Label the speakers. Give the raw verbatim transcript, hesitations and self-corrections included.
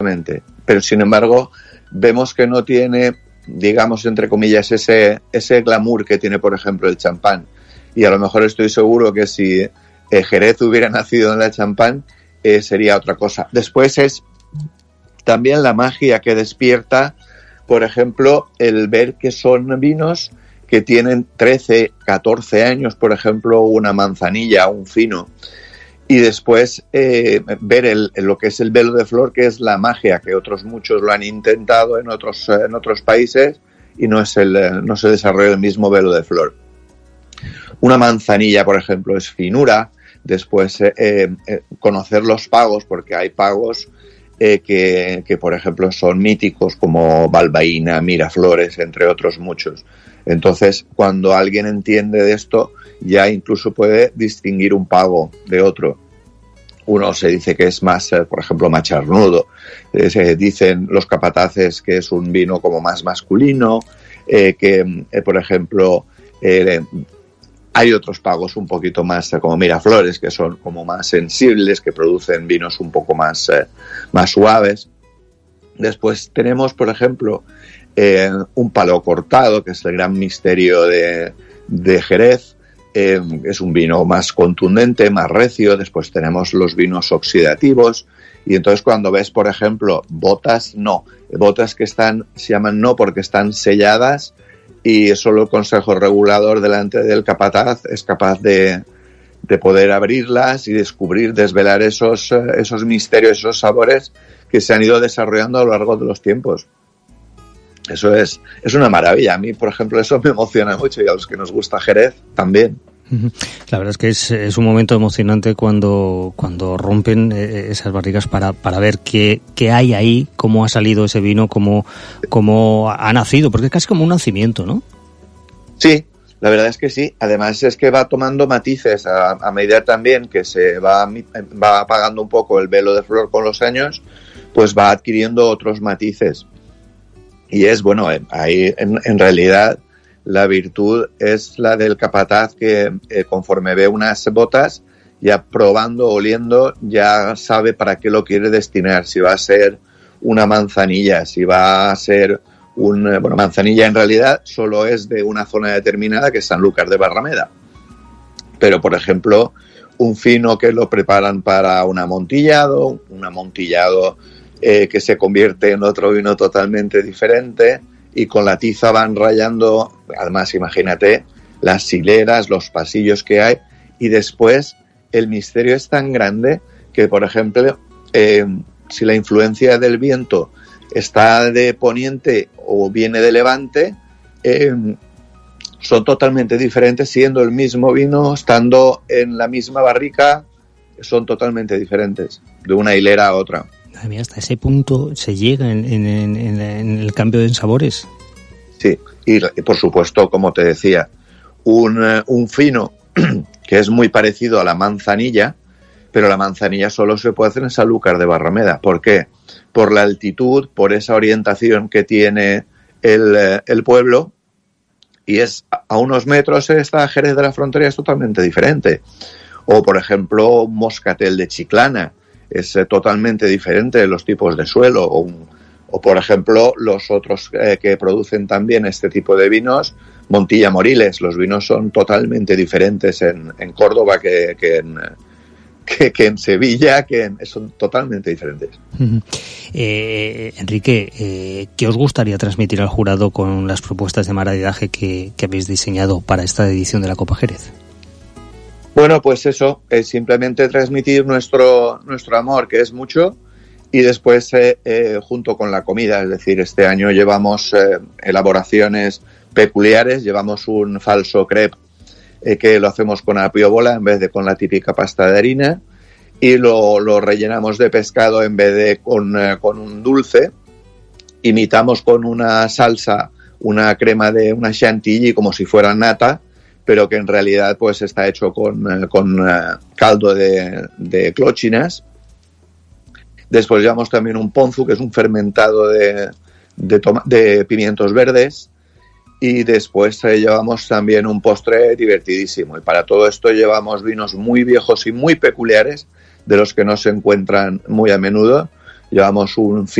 Speaker 1: perfectamente. Pero sin embargo, vemos que no tiene, digamos, entre comillas, ese, ese glamour que tiene, por ejemplo, el champán. Y a lo mejor estoy seguro que si eh, Jerez hubiera nacido en la champán, eh, sería otra cosa. Después es también la magia que despierta, por ejemplo, el ver que son vinos que tienen trece, catorce años, por ejemplo, una manzanilla, un fino. Y después eh, ver el, lo que es el velo de flor, que es la magia, que otros muchos lo han intentado en otros, en otros países y no, es el, no se desarrolla el mismo velo de flor. Una manzanilla, por ejemplo, es finura. Después eh, eh, conocer los pagos, porque hay pagos eh, que, que, por ejemplo, son míticos como Balbaína, Miraflores, entre otros muchos. Entonces, cuando alguien entiende de esto, ya incluso puede distinguir un pago de otro. Uno se dice que es más, eh, por ejemplo, macharnudo. Eh, se dicen los capataces que es un vino como más masculino, eh, que, eh, por ejemplo, eh, hay otros pagos un poquito más eh, como Miraflores, que son como más sensibles, que producen vinos un poco más, eh, más suaves. Después tenemos, por ejemplo, eh, un palo cortado, que es el gran misterio de, de Jerez. Eh, es un vino más contundente, más recio. Después tenemos los vinos oxidativos. Y entonces cuando ves, por ejemplo, botas, no. Botas que están, se llaman no porque están selladas y solo el Consejo Regulador delante del capataz es capaz de, de poder abrirlas y descubrir, desvelar esos, esos misterios, esos sabores que se han ido desarrollando a lo largo de los tiempos. Eso es, es una maravilla. A mí, por ejemplo, eso me emociona mucho y a los que nos gusta Jerez también.
Speaker 2: La verdad es que es, es un momento emocionante cuando, cuando rompen esas barricas para, para ver qué, qué hay ahí, cómo ha salido ese vino, cómo, cómo ha nacido, porque es casi como un nacimiento, ¿no?
Speaker 1: Sí, la verdad es que sí. Además es que va tomando matices a, a medida también que se va, va apagando un poco el velo de flor con los años, pues va adquiriendo otros matices. Y es, bueno, ahí en, en realidad la virtud es la del capataz que eh, conforme ve unas botas, ya probando, oliendo, ya sabe para qué lo quiere destinar. Si va a ser una manzanilla, si va a ser un... Bueno, manzanilla en realidad solo es de una zona determinada, que es Sanlúcar de Barrameda. Pero, por ejemplo, un fino que lo preparan para un amontillado, un amontillado eh, que se convierte en otro vino totalmente diferente, y con la tiza van rayando, además imagínate, las hileras, los pasillos que hay, y después el misterio es tan grande que, por ejemplo, eh, si la influencia del viento está de poniente o viene de levante, eh, son totalmente diferentes, siendo el mismo vino, estando en la misma barrica, son totalmente diferentes, de una hilera a otra.
Speaker 2: Mira, hasta ese punto se llega en, en, en, en el cambio de sabores.
Speaker 1: Sí, y, y por supuesto, como te decía, un, un fino que es muy parecido a la manzanilla, pero la manzanilla solo se puede hacer en Sanlúcar de Barrameda. ¿Por qué? Por la altitud, por esa orientación que tiene el, el pueblo, y es a unos metros esta Jerez de la Frontera es totalmente diferente. O, por ejemplo, un moscatel de Chiclana es eh, totalmente diferente de los tipos de suelo, o, un, o por ejemplo los otros eh, que producen también este tipo de vinos, Montilla Moriles. Los vinos son totalmente diferentes en, en Córdoba que, que, en, que, que en Sevilla, que en, son totalmente diferentes.
Speaker 2: Uh-huh. eh, Enrique, eh, ¿qué os gustaría transmitir al jurado con las propuestas de maridaje que, que habéis diseñado para esta edición de la Copa Jerez?
Speaker 1: Bueno, pues eso, es simplemente transmitir nuestro nuestro amor, que es mucho, y después eh, eh, junto con la comida. Es decir, este año llevamos eh, elaboraciones peculiares, llevamos un falso crepe eh, que lo hacemos con apio bola en vez de con la típica pasta de harina, y lo, lo rellenamos de pescado en vez de con, eh, con un dulce. Imitamos con una salsa, una crema de una chantilly como si fuera nata, pero que en realidad pues está hecho con, con uh, caldo de, de clóchinas. Después llevamos también un ponzu, que es un fermentado de, de, toma- de pimientos verdes, y después eh, llevamos también un postre divertidísimo. Y para todo esto llevamos vinos muy viejos y muy peculiares, de los que no se encuentran muy a menudo. Llevamos un